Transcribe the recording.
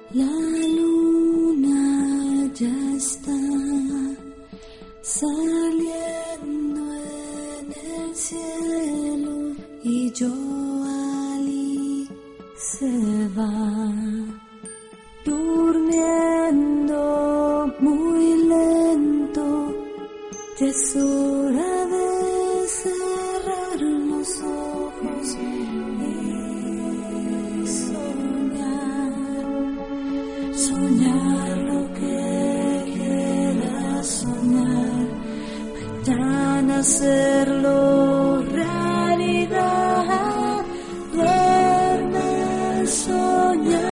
La luna ya está saliendo en el cielo y Joali se va durmiendo muy lento. Ya es hora de cerrar los ojos y soñar lo que quieras soñar, mañana hacerlo.